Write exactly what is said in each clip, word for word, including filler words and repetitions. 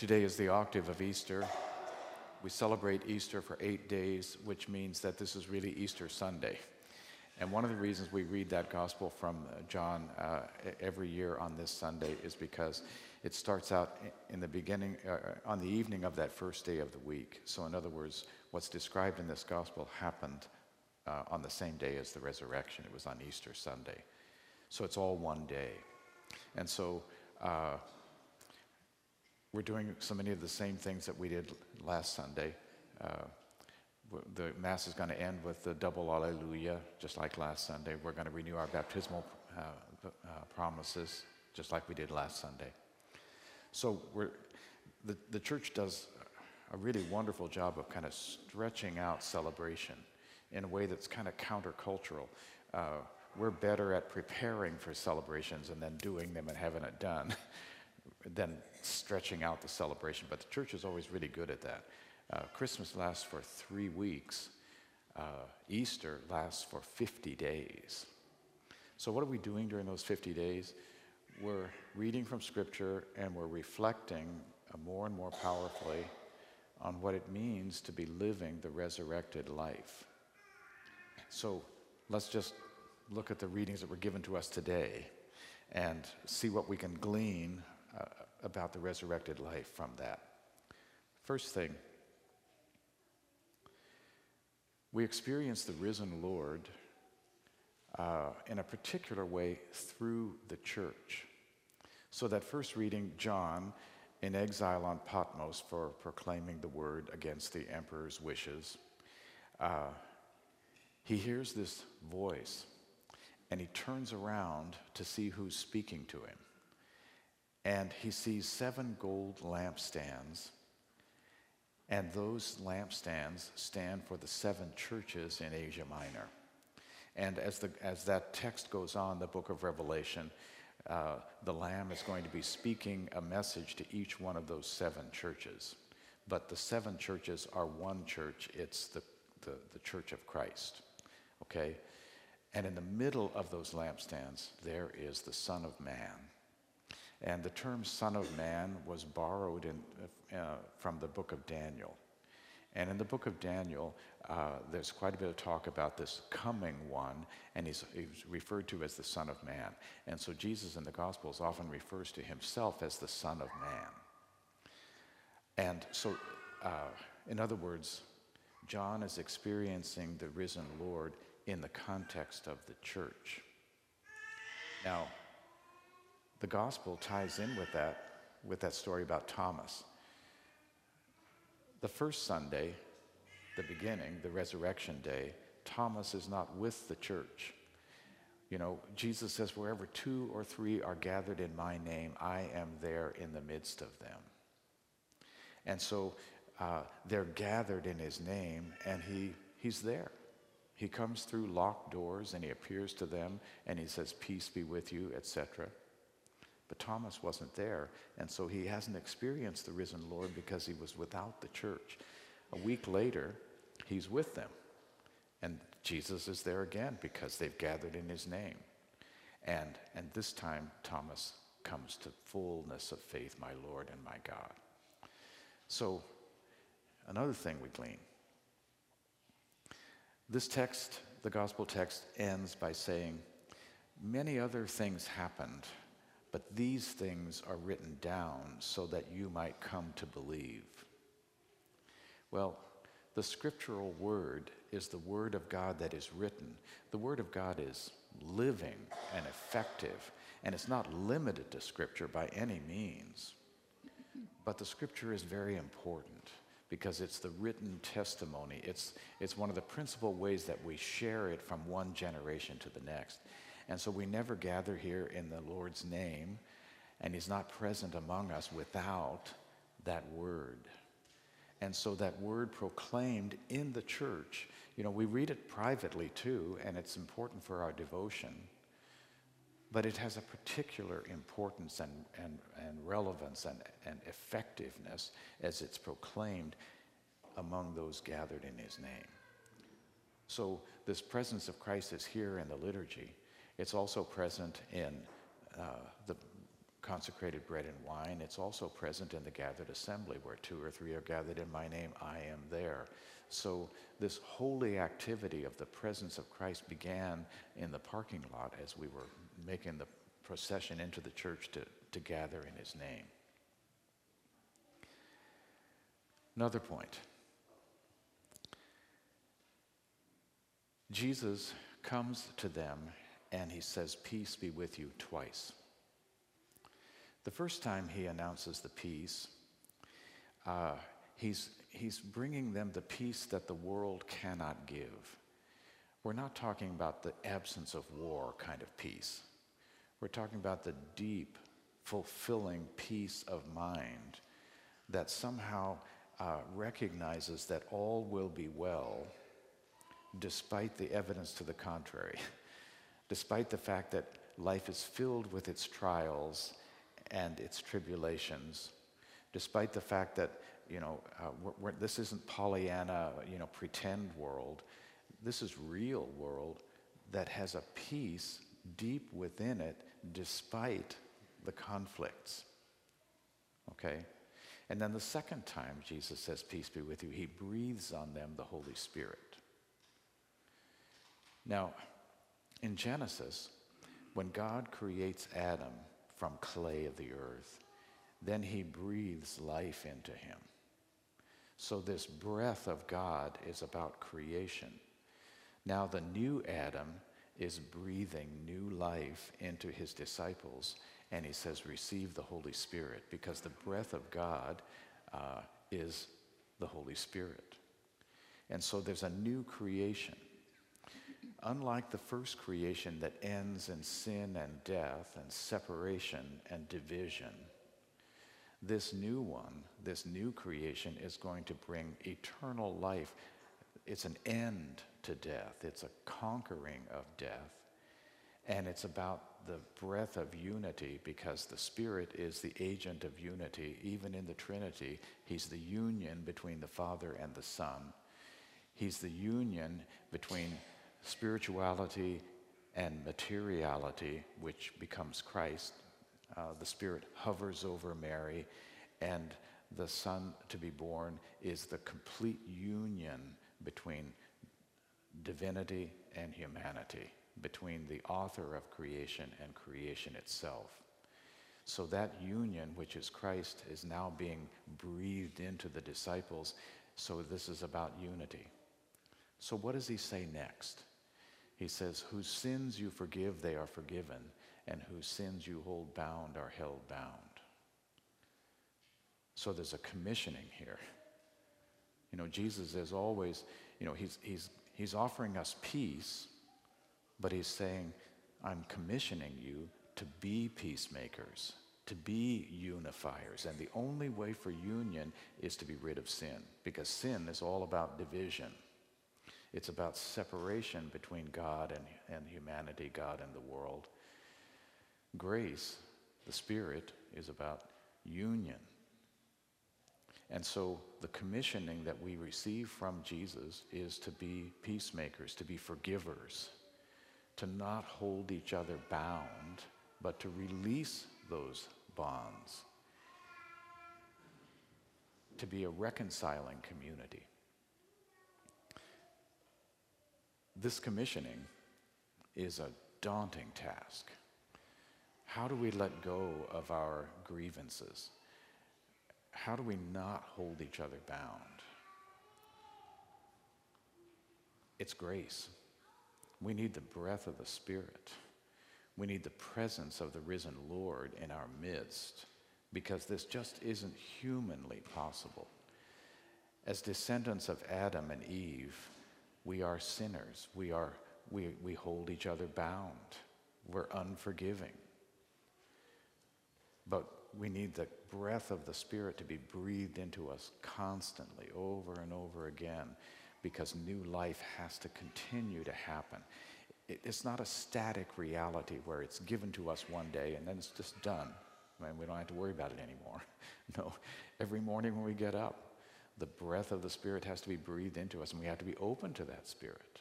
Today is the octave of Easter. We celebrate Easter for eight days, which means that this is really Easter Sunday. And one of the reasons we read that gospel from uh, John uh, every year on this Sunday is because it starts out in the beginning, uh, on the evening of that first day of the week. So in other words, what's described in this gospel happened uh, on the same day as the resurrection. It was on Easter Sunday. So it's all one day. And so uh, we're doing so many of the same things that we did last Sunday. Uh, the Mass is going to end with the double Alleluia, just like last Sunday. We're going to renew our baptismal uh, uh, promises, just like we did last Sunday. So we're, the, the church does a really wonderful job of kind of stretching out celebration in a way that's kind of countercultural. Uh, we're better at preparing for celebrations and then doing them and having it done than stretching out the celebration. But the church is always really good at that. Uh, Christmas lasts for three weeks. Uh, Easter lasts for fifty days. So what are we doing during those fifty days? We're reading from Scripture and we're reflecting uh, more and more powerfully on what it means to be living the resurrected life. So let's just look at the readings that were given to us today and see what we can glean uh, about the resurrected life from that. First thing, we experience the risen Lord uh, in a particular way through the church. So that first reading, John, in exile on Patmos for proclaiming the word against the emperor's wishes, uh, he hears this voice and he turns around to see who's speaking to him. And he sees seven gold lampstands, and those lampstands stand for the seven churches in Asia Minor. And as the as that text goes on, the book of Revelation, uh, the Lamb is going to be speaking a message to each one of those seven churches. But the seven churches are one church. It's the, the, the Church of Christ. Okay? And in the middle of those lampstands, there is the Son of Man. And the term Son of Man was borrowed in, uh, from the book of Daniel. And in the book of Daniel, uh, there's quite a bit of talk about this coming one, and he's, he's referred to as the Son of Man. And so Jesus in the Gospels often refers to himself as the Son of Man. And so, uh, in other words, John is experiencing the risen Lord in the context of the church. Now, the gospel ties in with that, with that story about Thomas. The first Sunday, the beginning, the resurrection day, Thomas is not with the church. You know, Jesus says, wherever two or three are gathered in my name, I am there in the midst of them. And so uh, they're gathered in his name, and he he's there. He comes through locked doors, and he appears to them, and he says, peace be with you, et cetera. But Thomas wasn't there, and so he hasn't experienced the risen Lord because he was without the church. A week later, he's with them, and Jesus is there again because they've gathered in his name. And, and this time, Thomas comes to fullness of faith, my Lord and my God. So, another thing we glean. This text, the gospel text, ends by saying, many other things happened, but these things are written down so that you might come to believe. Well, the scriptural word is the word of God that is written. The word of God is living and effective, and it's not limited to scripture by any means. But the scripture is very important because it's the written testimony. It's, it's one of the principal ways that we share it from one generation to the next. And so we never gather here in the Lord's name, and he's not present among us without that word. And so that word proclaimed in the church, you know, we read it privately too, and it's important for our devotion, but it has a particular importance and, and, and relevance and, and effectiveness as it's proclaimed among those gathered in his name. So this presence of Christ is here in the liturgy. It's also present in uh, the consecrated bread and wine. It's also present in the gathered assembly, where two or three are gathered in my name, I am there. So this holy activity of the presence of Christ began in the parking lot as we were making the procession into the church to, to gather in his name. Another point. Jesus comes to them and he says, "Peace be with you," twice. The first time he announces the peace, uh, he's, he's bringing them the peace that the world cannot give. We're not talking about the absence of war kind of peace. We're talking about the deep, fulfilling peace of mind that somehow uh, recognizes that all will be well despite the evidence to the contrary, despite the fact that life is filled with its trials and its tribulations, despite the fact that, you know, uh, we're, we're, this isn't Pollyanna, you know, pretend world. This is real world that has a peace deep within it despite the conflicts. Okay? And then the second time Jesus says, "Peace be with you," he breathes on them the Holy Spirit. Now, in Genesis, when God creates Adam from clay of the earth, then he breathes life into him. So this breath of God is about creation. Now the new Adam is breathing new life into his disciples, and he says, "Receive the Holy Spirit," because the breath of God uh, is the Holy Spirit. And so there's a new creation. Unlike the first creation that ends in sin and death and separation and division, this new one, this new creation is going to bring eternal life. It's an end to death. It's a conquering of death. And it's about the breath of unity, because the Spirit is the agent of unity. Even in the Trinity, he's the union between the Father and the Son. He's the union between spirituality and materiality, which becomes Christ. Uh, the Spirit hovers over Mary, and the Son to be born is the complete union between divinity and humanity, between the author of creation and creation itself. So that union, which is Christ, is now being breathed into the disciples. So this is about unity. So what does he say next? He says, "Whose sins you forgive, they are forgiven, and whose sins you hold bound are held bound." So there's a commissioning here. You know, Jesus is always, you know, he's, he's, he's offering us peace, but he's saying, "I'm commissioning you to be peacemakers, to be unifiers." And the only way for union is to be rid of sin, because sin is all about division. It's about separation between God and, and humanity, God and the world. Grace, the Spirit, is about union. And so the commissioning that we receive from Jesus is to be peacemakers, to be forgivers, to not hold each other bound, but to release those bonds, to be a reconciling community. This commissioning is a daunting task. How do we let go of our grievances? How do we not hold each other bound? It's grace. We need the breath of the Spirit. We need the presence of the risen Lord in our midst, because this just isn't humanly possible. As descendants of Adam and Eve, we are sinners. We are we we hold each other bound. We're unforgiving. But we need the breath of the Spirit to be breathed into us constantly, over and over again, because new life has to continue to happen. It, it's not a static reality where it's given to us one day and then it's just done. I mean, we don't have to worry about it anymore. No, every morning when we get up, the breath of the Spirit has to be breathed into us, and we have to be open to that Spirit.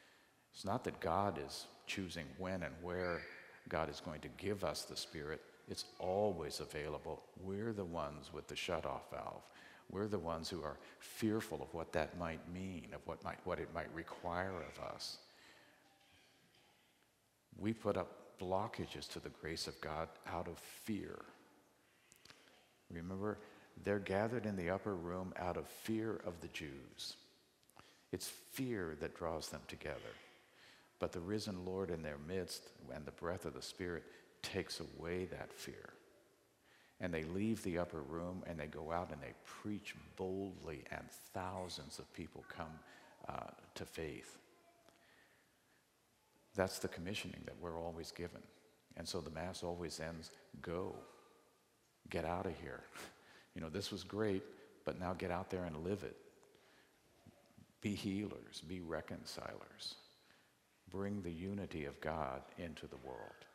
It's not that God is choosing when and where God is going to give us the Spirit. It's always available. We're the ones with the shut-off valve. We're the ones who are fearful of what that might mean, of what might what it might require of us. We put up blockages to the grace of God out of fear. Remember, they're gathered in the upper room out of fear of the Jews. It's fear that draws them together. But the risen Lord in their midst and the breath of the Spirit takes away that fear. And they leave the upper room and they go out and they preach boldly, and thousands of people come uh, to faith. That's the commissioning that we're always given. And so the Mass always ends, go, get out of here. You know, this was great, but now get out there and live it. Be healers, be reconcilers. Bring the unity of God into the world.